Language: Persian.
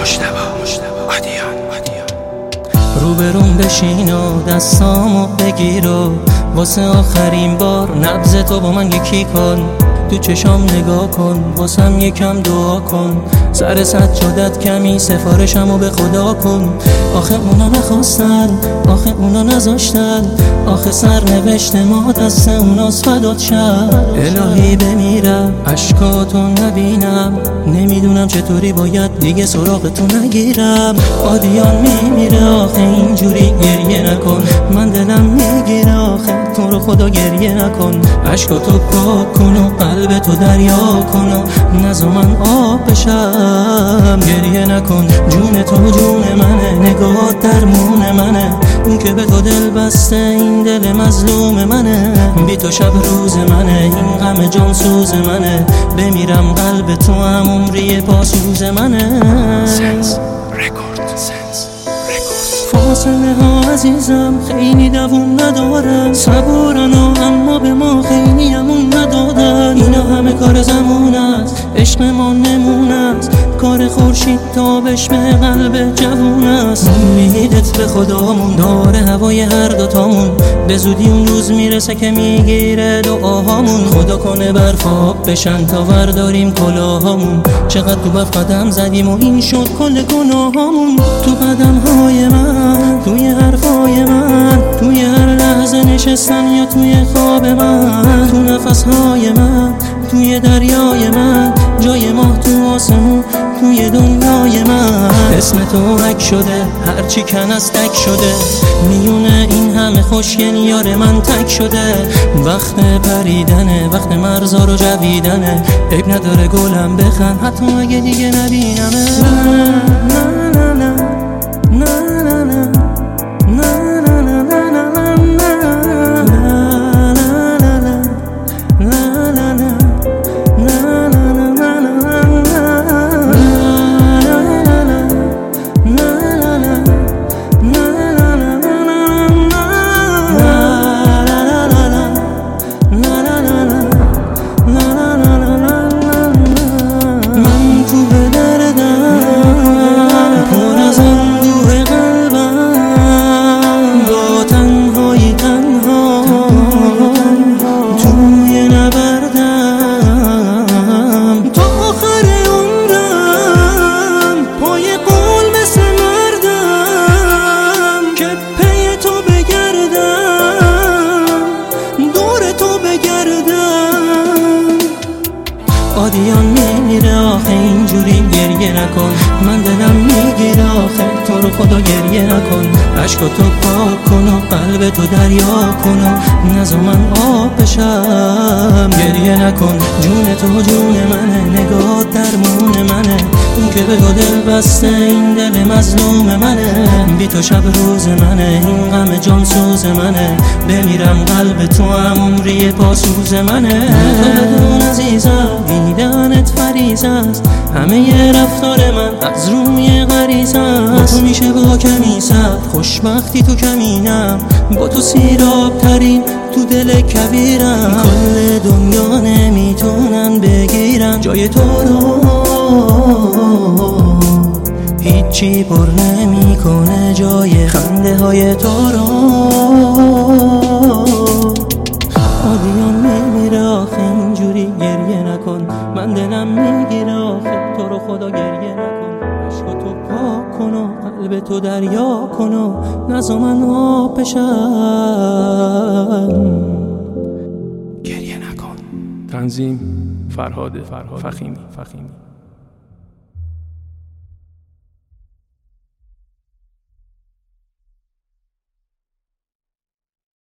روبروم بشین و دستامو بگیر و واسه آخرین بار نبض تو با من یکی کن. تو چشام نگاه کن، واسم یکم دعا کن. سر سجادت کمی سفارشمو به خدا کن. آخه اونا نخواستن، آخه اونا نذاشتن، آخه سرنوشت ما دست اوناست فدات شد. الهی بمیرم اشکاتو نبینم، نمیدونم چطوری باید دیگه سراغتو نگیرم. آدیان میمیره آخه اینجوری گریه نکن، من دلم میگیره آخه تو رو خدا گریه نکن. اشکاتو پاک کن و قلب تو دریا کن و نذار من آب بشم. گریه نکن، جون تو جون منه، نگاه درمون منه، اون که به تو دل بسته این دل مظلوم منه. بی تو شب روز منه، این غم جان سوز منه، بمیرم قلب تو هم عمری پاسوز منه. فاصله ها عزیزم خیلی دووم ندارم، صبورن و اما به ما خیلی امون ندادن. اینا همه کار زمان است، عشق ما نمون است، کار خورشید تابش به قلب جوون است. امیدت به خدامون داره هوای هر دوتامون، به زودی اون روز میرسه که میگیره دعاهامون. خدا کنه برف آب بشن تا ورداریم کلاهامون. چقدر تو برف قدم زدیم و این شد کل گناهامون. تو قدمهای من، توی حرفای من، توی هر لحظه نشستم یا توی خواب من، تو نفسهای من، توی دریای من، جای ماه تو آسمون، توی دنیای من. اسم تو حک شده، هرچی کن از تک شده، میونه این همه خوشگل یار من تک شده. وقت پریدنه، وقت مرزا رو جویدنه، عیب نداره گلم بخند حتی اگه دیگه نبینمه. آدیان میمیره آخه اینجوری گریه نکن، من دلم میگیره آخه تو رو خدا گریه نکن. اشکاتو پاک کن و قلب تو دریا کن و نذار من آب بشم. گریه نکن، جون تو جون منه، نگاه درمون منه، اون که به تو دل بسته این دل مظلوم منه. بی تو شب روز منه، این غم جان سوز منه، بمیرم قلب تو هم عمری پاسوز منه. بدون عزیزم دیدنت فریض است، همه ی رفتار من از روی غریزه است. تو میشه با کمی صبر، خوشبختی تو کمینم، با تو سیراب ترین تو دل کبیرم. کل دنیا نمیتونن بگیرن جای تو رو، هیچی پر نمیکنه جای خنده های تو رو. آدیان میمیره آخه اینجوری گریه نکن، من دلم میگیره آخه تو رو خدا گریه نکن. اشکاتو پاک کن و قلب تو دریا کن و نذار من آب بشم. گریه نکن. تنظیم فرهاد فخیمی.